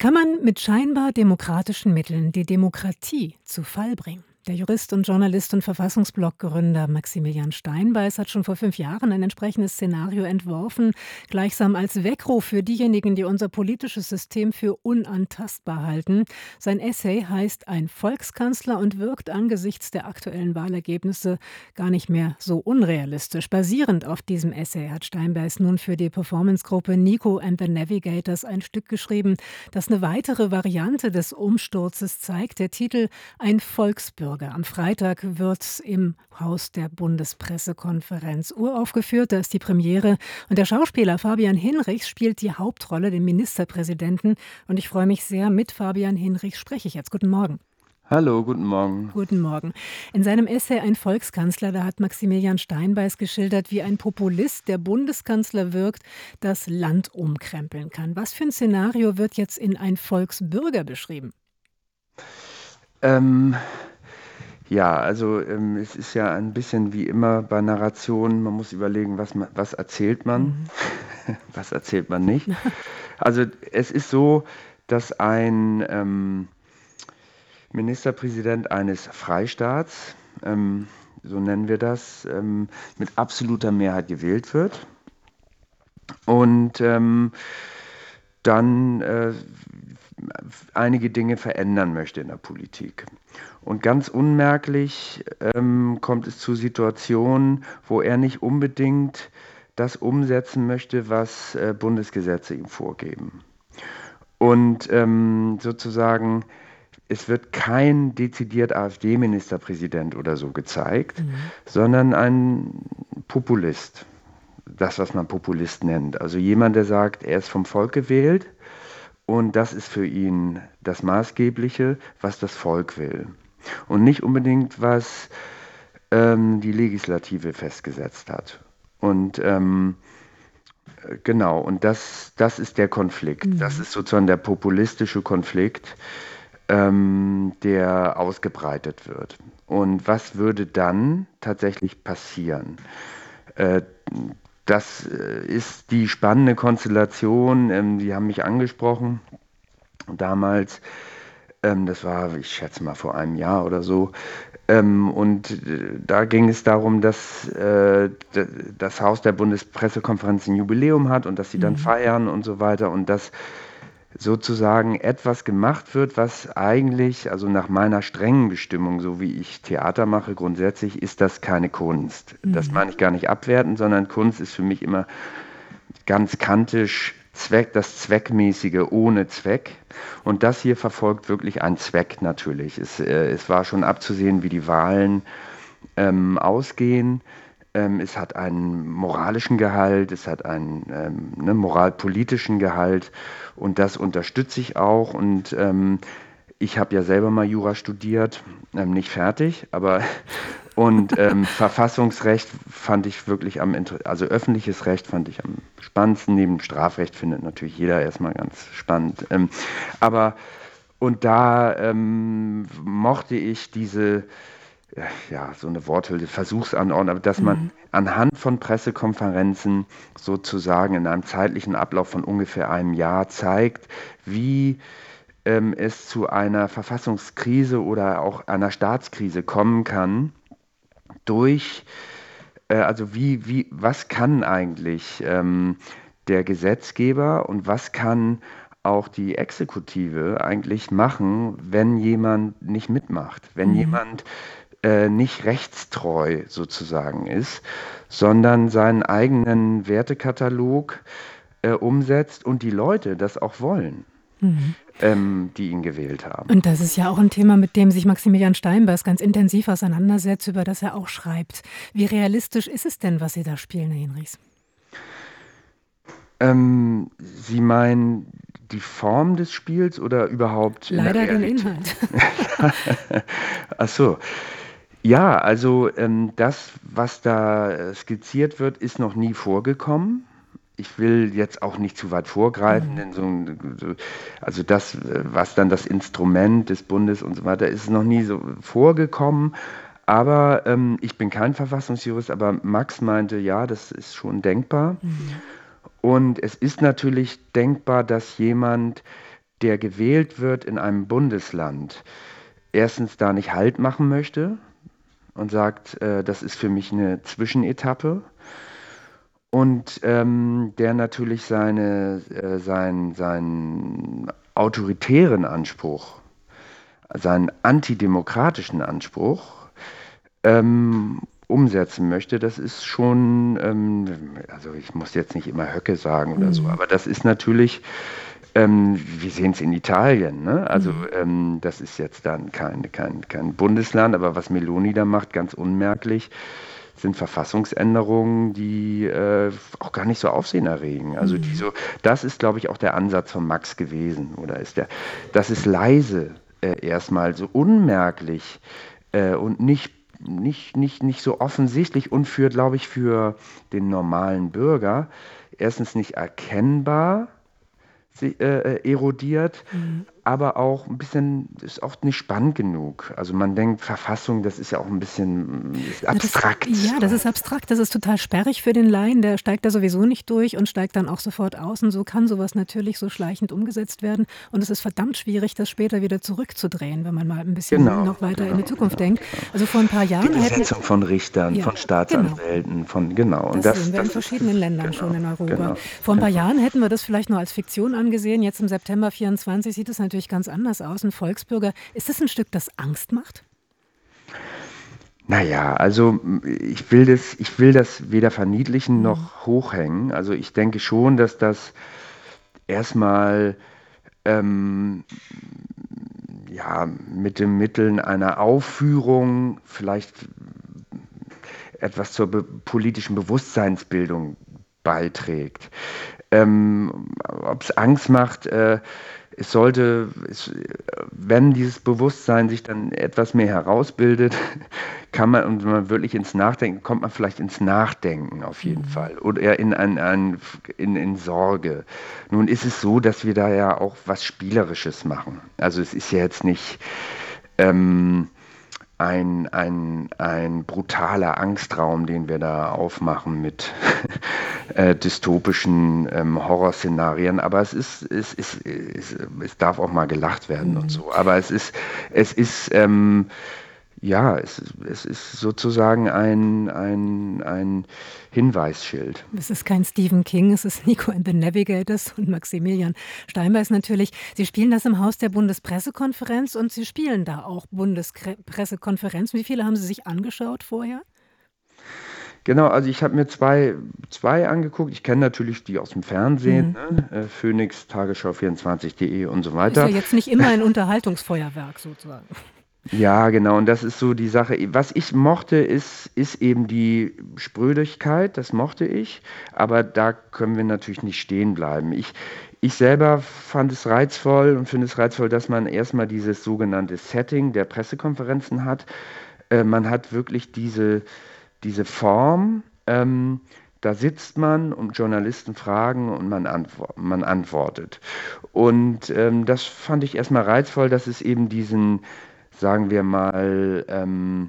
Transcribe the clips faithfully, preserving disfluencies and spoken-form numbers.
Kann man mit scheinbar demokratischen Mitteln die Demokratie zu Fall bringen? Der Jurist und Journalist und Verfassungsblog-Gründer Maximilian Steinbeiß hat schon vor fünf Jahren ein entsprechendes Szenario entworfen, gleichsam als Weckruf für diejenigen, die unser politisches System für unantastbar halten. Sein Essay heißt „Ein Volkskanzler“ und wirkt angesichts der aktuellen Wahlergebnisse gar nicht mehr so unrealistisch. Basierend auf diesem Essay hat Steinbeiß nun für die Performancegruppe Nico and the Navigators ein Stück geschrieben, das eine weitere Variante des Umsturzes zeigt. Der Titel „Ein Volksbürger“. Am Freitag wird im Haus der Bundespressekonferenz uraufgeführt. Da ist die Premiere. Und der Schauspieler Fabian Hinrichs spielt die Hauptrolle, den Ministerpräsidenten. Und ich freue mich sehr, mit Fabian Hinrichs spreche ich jetzt. Guten Morgen. Hallo, guten Morgen. Guten Morgen. In seinem Essay „Ein Volkskanzler“, da hat Maximilian Steinbeiß geschildert, wie ein Populist, der Bundeskanzler wirkt, das Land umkrempeln kann. Was für ein Szenario wird jetzt in „Ein Volksbürger“ beschrieben? Ähm, ja, also ähm, es ist ja ein bisschen wie immer bei Narrationen, man muss überlegen, was, man, was erzählt man, Mhm. was erzählt man nicht. Also es ist so, dass ein ähm, Ministerpräsident eines Freistaats, ähm, so nennen wir das, ähm, mit absoluter Mehrheit gewählt wird und ähm, dann äh, einige Dinge verändern möchte in der Politik. Und ganz unmerklich ähm, kommt es zu Situationen, wo er nicht unbedingt das umsetzen möchte, was äh, Bundesgesetze ihm vorgeben. Und ähm, sozusagen, es wird kein dezidiert AfD-Ministerpräsident oder so gezeigt, Mhm. sondern ein Populist. Das, was man Populist nennt. Also jemand, der sagt, er ist vom Volk gewählt und das ist für ihn das Maßgebliche, was das Volk will. Und nicht unbedingt, was ähm, die Legislative festgesetzt hat. Und ähm, genau, und das, das ist der Konflikt. Das Mhm. ist sozusagen der populistische Konflikt, ähm, der ausgebreitet wird. Und was würde dann tatsächlich passieren? Äh, Das äh, ist die spannende Konstellation. Ähm, die haben mich angesprochen damals. Ähm, das war, ich schätze mal, vor einem Jahr oder so. Ähm, und äh, da ging es darum, dass äh, d- das Haus der Bundespressekonferenz ein Jubiläum hat und dass sie dann Mhm. feiern und so weiter und dass sozusagen etwas gemacht wird, was eigentlich, also nach meiner strengen Bestimmung, so wie ich Theater mache, grundsätzlich ist das keine Kunst. Das Mhm. meine ich gar nicht abwertend, sondern Kunst ist für mich immer ganz kantisch Zweck, das Zweckmäßige ohne Zweck. Und das hier verfolgt wirklich einen Zweck natürlich. Es, äh, es war schon abzusehen, wie die Wahlen ähm, ausgehen. Ähm, es hat einen moralischen Gehalt, es hat einen ähm, ne, moralpolitischen Gehalt und das unterstütze ich auch. Und ähm, ich habe ja selber mal Jura studiert, ähm, nicht fertig, aber und ähm, Verfassungsrecht fand ich wirklich am, Inter- also öffentliches Recht fand ich am spannendsten. Neben Strafrecht findet natürlich jeder erstmal ganz spannend. Ähm, aber und da ähm, mochte ich diese, äh, ja, so eine Worthülse, Versuchsanordnung, aber dass man Mhm. anhand von Pressekonferenzen sozusagen in einem zeitlichen Ablauf von ungefähr einem Jahr zeigt, wie ähm, es zu einer Verfassungskrise oder auch einer Staatskrise kommen kann durch, äh, also wie, wie, was kann eigentlich ähm, der Gesetzgeber und was kann auch die Exekutive eigentlich machen, wenn jemand nicht mitmacht, wenn Mhm. jemand äh, nicht rechtstreu sozusagen ist, sondern seinen eigenen Wertekatalog äh, umsetzt und die Leute das auch wollen, Mhm. ähm, die ihn gewählt haben. Und das ist ja auch ein Thema, mit dem sich Maximilian Steinbeiß ganz intensiv auseinandersetzt, über das er auch schreibt. Wie realistisch ist es denn, was Sie da spielen, Herr Hinrichs? Ähm, Sie meinen die Form des Spiels oder überhaupt in der Leider den Realität? Inhalt. Ach so. Ja, also ähm, das, was da äh, skizziert wird, ist noch nie vorgekommen. Ich will jetzt auch nicht zu weit vorgreifen, Mhm. denn so, ein- so, also das, äh, was dann das Instrument des Bundes und so weiter, ist noch nie so vorgekommen. Aber ähm, ich bin kein Verfassungsjurist, aber Max meinte, ja, das ist schon denkbar. Mhm. Und es ist natürlich denkbar, dass jemand der gewählt wird in einem Bundesland, erstens da nicht Halt machen möchte und sagt, äh, das ist für mich eine Zwischenetappe. Und ähm, der natürlich seine, äh, sein, seinen autoritären Anspruch, seinen antidemokratischen Anspruch ähm, umsetzen möchte, das ist schon, ähm, also ich muss jetzt nicht immer Höcke sagen oder so, Mhm. aber das ist natürlich, ähm, wir sehen es in Italien, ne? Also Mhm. ähm, das ist jetzt dann kein, kein, kein Bundesland, aber was Meloni da macht, ganz unmerklich, sind Verfassungsänderungen, die äh, auch gar nicht so Aufsehen erregen. Also die Mhm. so, das ist, glaube ich, auch der Ansatz von Max gewesen, oder ist der, das ist leise äh, erstmal so unmerklich äh, und nicht, nicht, nicht, nicht so offensichtlich und für, glaube ich, für den normalen Bürger erstens nicht erkennbar sie- äh, äh, erodiert, Mhm. aber auch ein bisschen, ist oft nicht spannend genug. Also man denkt, Verfassung, das ist ja auch ein bisschen mm, ist Na, das, abstrakt. ja, das ist abstrakt, das ist total sperrig für den Laien, der steigt da sowieso nicht durch und steigt dann auch sofort aus. Und so kann sowas natürlich so schleichend umgesetzt werden. Und es ist verdammt schwierig, das später wieder zurückzudrehen, wenn man mal ein bisschen Genau, noch weiter in genau, die Zukunft genau, denkt. genau. Also vor ein paar Die Jahren hätten, Besetzung von Richtern, ja, von genau. Staatsanwälten, von genau. Und Das das, sehen wir in das ist verschiedenen Ländern schon genau, in Europa. genau, Vor ein paar genau. Jahren hätten wir das vielleicht nur als Fiktion angesehen. Jetzt im September vierundzwanzig sieht es natürlich ganz anders aus. Ein Volksbürger, ist das ein Stück, das Angst macht? Naja, also m, ich will das, ich will das weder verniedlichen Mhm. noch hochhängen. Also ich denke schon, dass das erstmal ähm, ja, mit den Mitteln einer Aufführung vielleicht etwas zur be politischen Bewusstseinsbildung beiträgt. Ähm, Ob es Angst macht, äh, es sollte, es, wenn dieses Bewusstsein sich dann etwas mehr herausbildet, kann man, und wenn man wirklich ins Nachdenken, kommt man vielleicht ins Nachdenken auf jeden Mhm. Fall oder eher in, ein, ein, in, in Sorge. Nun ist es so, dass wir da ja auch was Spielerisches machen. Also es ist ja jetzt nicht ähm, ein, ein, ein brutaler Angstraum, den wir da aufmachen mit äh, dystopischen ähm, Horrorszenarien, aber es ist, es ist, es, es darf auch mal gelacht werden und Mhm. so. Aber es ist, es ist, ähm, ja, es, ist- es ist sozusagen ein, ein, ein Hinweisschild. Es ist kein Stephen King, es ist Nico and the Navigators und Maximilian Steinbeiß natürlich. Sie spielen das im Haus der Bundespressekonferenz und Sie spielen da auch Bundespressekonferenz. Wie viele haben Sie sich angeschaut vorher? Genau, also ich habe mir zwei, zwei angeguckt. Ich kenne natürlich die aus dem Fernsehen, Mhm. ne? Äh, Phoenix, Tagesschau vierundzwanzig punkt de und so Ist ja weiter. jetzt nicht immer ein Unterhaltungsfeuerwerk sozusagen. Ja, genau, und das ist so die Sache. Was ich mochte, ist, ist eben die Sprödigkeit, das mochte ich, aber da können wir natürlich nicht stehen bleiben. Ich, ich selber fand es reizvoll und finde es reizvoll, dass man erstmal dieses sogenannte Setting der Pressekonferenzen hat. Äh, man hat wirklich diese, diese Form, ähm, da sitzt man und Journalisten fragen und man, antwo man antwortet. Und ähm, das fand ich erstmal reizvoll, dass es eben diesen, sagen wir mal, ähm,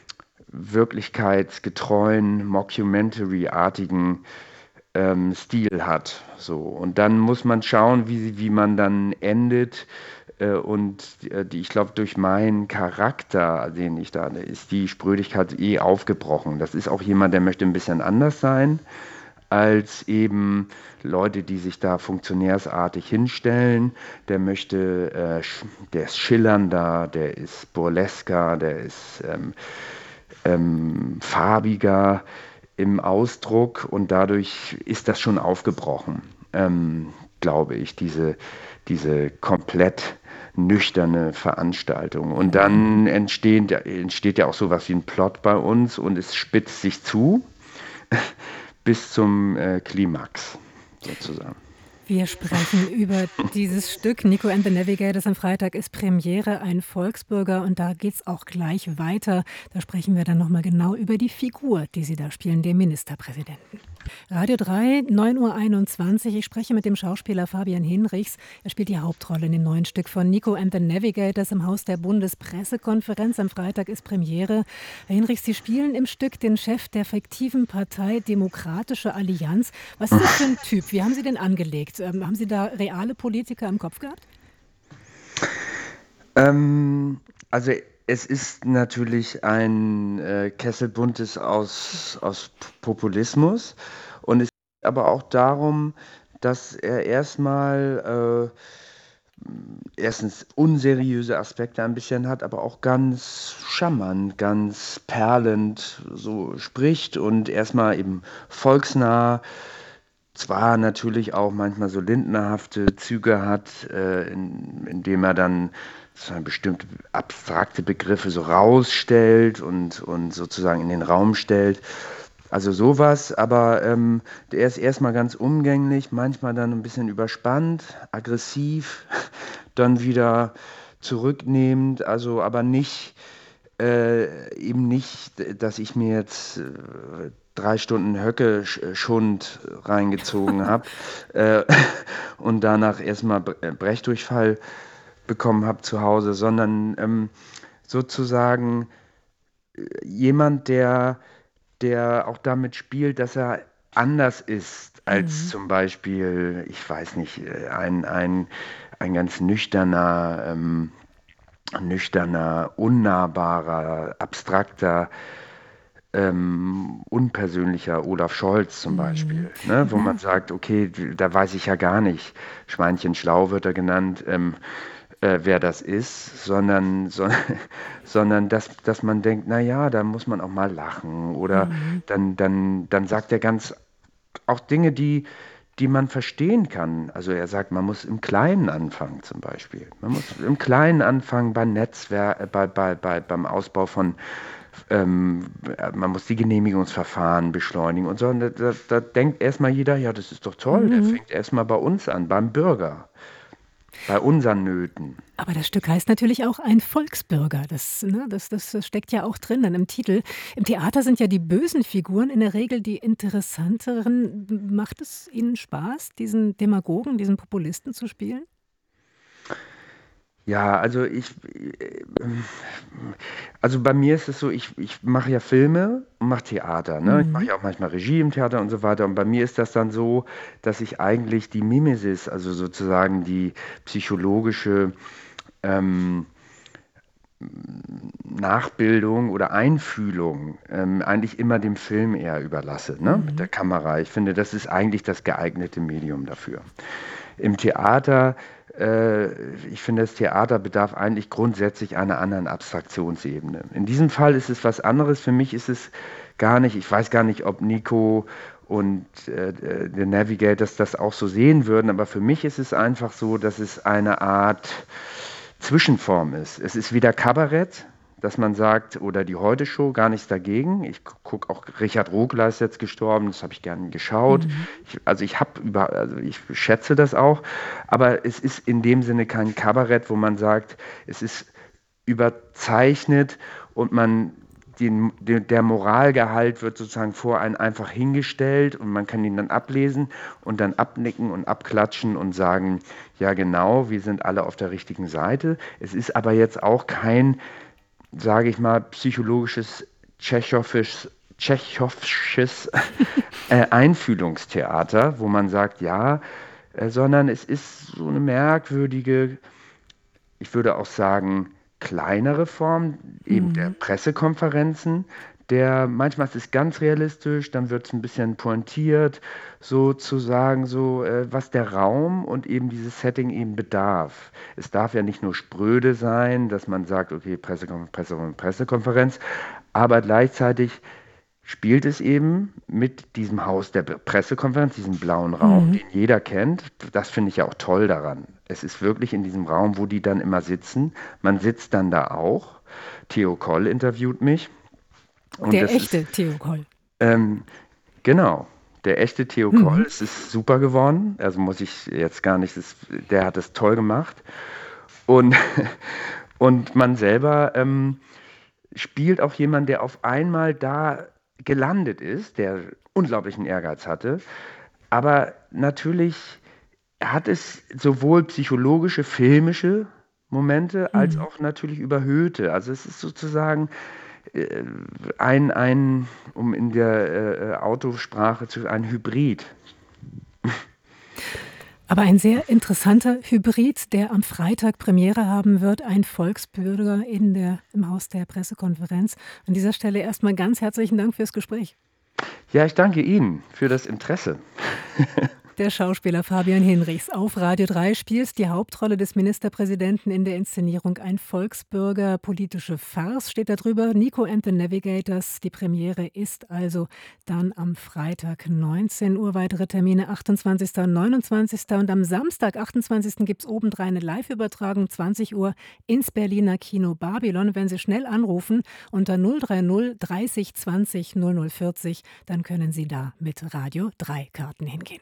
wirklichkeitsgetreuen, Mockumentary-artigen ähm, Stil hat. So. Und dann muss man schauen, wie, wie man dann endet. Äh, und äh, die, ich glaube, durch meinen Charakter, den ich da, ist die Sprödigkeit eh aufgebrochen. Das ist auch jemand, der möchte ein bisschen anders sein als eben Leute, die sich da funktionärsartig hinstellen. Der möchte, äh, der ist schillernder, der ist burlesker, der ist ähm, ähm, farbiger im Ausdruck und dadurch ist das schon aufgebrochen, ähm, glaube ich, diese, diese komplett nüchterne Veranstaltung. Und dann entsteht, entsteht ja auch sowas wie ein Plot bei uns und es spitzt sich zu bis zum äh, Klimax sozusagen. Wir sprechen über dieses Stück. Nico and the Navigators am Freitag ist Premiere, ein Volksbürger. Und da geht es auch gleich weiter. Da sprechen wir dann nochmal genau über die Figur, die Sie da spielen, den Ministerpräsidenten. Radio drei, neun Uhr einundzwanzig. Ich spreche mit dem Schauspieler Fabian Hinrichs. Er spielt die Hauptrolle in dem neuen Stück von Nico and the Navigators im Haus der Bundespressekonferenz. Am Freitag ist Premiere. Herr Hinrichs, Sie spielen im Stück den Chef der fiktiven Partei Demokratische Allianz. Was ist das für ein Typ? Wie haben Sie den angelegt? Ähm, haben Sie da reale Politiker im Kopf gehabt? Ähm, also es ist natürlich ein äh, Kessel Buntes aus, aus P- Populismus und es geht aber auch darum, dass er erstmal äh, erstens unseriöse Aspekte ein bisschen hat, aber auch ganz charmant, ganz perlend so spricht und erstmal eben volksnah, zwar natürlich auch manchmal so lindnerhafte Züge hat, äh, in, indem er dann so bestimmte abstrakte Begriffe so rausstellt und, und sozusagen in den Raum stellt. Also sowas, aber ähm, der ist erstmal ganz umgänglich, manchmal dann ein bisschen überspannt, aggressiv, dann wieder zurücknehmend, also aber nicht äh, eben nicht, dass ich mir jetzt äh, drei Stunden Höcke-Schund reingezogen habe äh, und danach erstmal Bre- äh, Brechdurchfall bekommen habe zu Hause, sondern ähm, sozusagen jemand, der, der auch damit spielt, dass er anders ist als Mhm. zum Beispiel, ich weiß nicht, äh, ein, ein, ein ganz nüchterner, ähm, nüchterner, unnahbarer, abstrakter, ähm, unpersönlicher Olaf Scholz zum Beispiel, Mhm. ne? Wo man Mhm. sagt, okay, da weiß ich ja gar nicht, Schweinchen Schlau wird er genannt, ähm, äh, wer das ist, sondern, so, sondern dass, dass man denkt, na ja, da muss man auch mal lachen oder Mhm. dann, dann, dann sagt er ganz auch Dinge, die, die man verstehen kann. Also er sagt, man muss im Kleinen anfangen zum Beispiel. Man muss im Kleinen anfangen beim Netzwerk, äh, bei, bei, bei, beim Ausbau von, ähm, äh, man muss die Genehmigungsverfahren beschleunigen und so. Und da, da, da denkt erstmal jeder, ja, das ist doch toll, der Mhm. fängt erstmal bei uns an, beim Bürger, bei unseren Nöten. Aber das Stück heißt natürlich auch ein Volksbürger. Das, ne, das, das steckt ja auch drin dann im Titel. Im Theater sind ja die bösen Figuren in der Regel die interessanteren. Macht es Ihnen Spaß, diesen Demagogen, diesen Populisten zu spielen? Ja, also ich, äh, also bei mir ist es so, ich, ich mache ja Filme und mache Theater, ne? Ich mache Mhm. ja auch manchmal Regie im Theater und so weiter. Und bei mir ist das dann so, dass ich eigentlich die Mimesis, also sozusagen die psychologische ähm, Nachbildung oder Einfühlung ähm, eigentlich immer dem Film eher überlasse, ne? Mit der Mhm. Kamera. Ich finde, das ist eigentlich das geeignete Medium dafür. Im Theater, äh, ich finde, das Theater bedarf eigentlich grundsätzlich einer anderen Abstraktionsebene. In diesem Fall ist es was anderes. Für mich ist es gar nicht, ich weiß gar nicht, ob Nico und äh, The Navigators das auch so sehen würden, aber für mich ist es einfach so, dass es eine Art Zwischenform ist. Es ist weder Kabarett, dass man sagt, oder die Heute-Show, gar nichts dagegen. Ich gucke auch, Richard Rogler ist jetzt gestorben, das habe ich gerne geschaut. Mhm. Ich, also ich habe über, also ich schätze das auch, aber es ist in dem Sinne kein Kabarett, wo man sagt, es ist überzeichnet und man den, der, der Moralgehalt wird sozusagen vor einen einfach hingestellt und man kann ihn dann ablesen und dann abnicken und abklatschen und sagen, ja genau, wir sind alle auf der richtigen Seite. Es ist aber jetzt auch kein, sage ich mal, psychologisches, tschechowisches, tschechisches äh, Einfühlungstheater, wo man sagt, ja, äh, sondern es ist so eine merkwürdige, ich würde auch sagen, kleinere Form eben der Mhm. Pressekonferenzen. Der, manchmal ist es ganz realistisch, dann wird es ein bisschen pointiert, sozusagen so, äh, was der Raum und eben dieses Setting eben bedarf. Es darf ja nicht nur spröde sein, dass man sagt, okay, Pressekonferenz, Pressekonferenz, Pressekonferenz, aber gleichzeitig spielt es eben mit diesem Haus der Pressekonferenz, diesem blauen Raum, Mhm. den jeder kennt. Das finde ich ja auch toll daran. Es ist wirklich in diesem Raum, wo die dann immer sitzen. Man sitzt dann da auch. Theo Koll interviewt mich und Der das ist, echte Theo Koll. ähm, genau, der echte Theo Koll. Mhm. Es ist super geworden. Also muss ich jetzt gar nicht, das, der hat es toll gemacht. Und, und man selber ähm, spielt auch jemand, der auf einmal da gelandet ist, der unglaublichen Ehrgeiz hatte. Aber natürlich hat es sowohl psychologische, filmische Momente als Mhm. auch natürlich überhöhte. Also es ist sozusagen äh, ein, ein, um in der äh, Autosprache zu, ein Hybrid. Aber ein sehr interessanter Hybrid, der am Freitag Premiere haben wird, ein Volksbürger in der, im Haus der Pressekonferenz. An dieser Stelle erstmal ganz herzlichen Dank fürs Gespräch. Ja, ich danke Ihnen für das Interesse. Der Schauspieler Fabian Hinrichs auf Radio drei spielt die Hauptrolle des Ministerpräsidenten in der Inszenierung Ein Volksbürger. Politische Farce steht da drüber. Nico and the Navigators. Die Premiere ist also dann am Freitag neunzehn Uhr. Weitere Termine achtundzwanzigsten und neunundzwanzigsten Und am Samstag, achtundzwanzigsten gibt es obendrein eine Live-Übertragung, zwanzig Uhr ins Berliner Kino Babylon. Wenn Sie schnell anrufen unter null drei null dreißig zwanzig null null vierzig, dann können Sie da mit Radio drei Karten hingehen.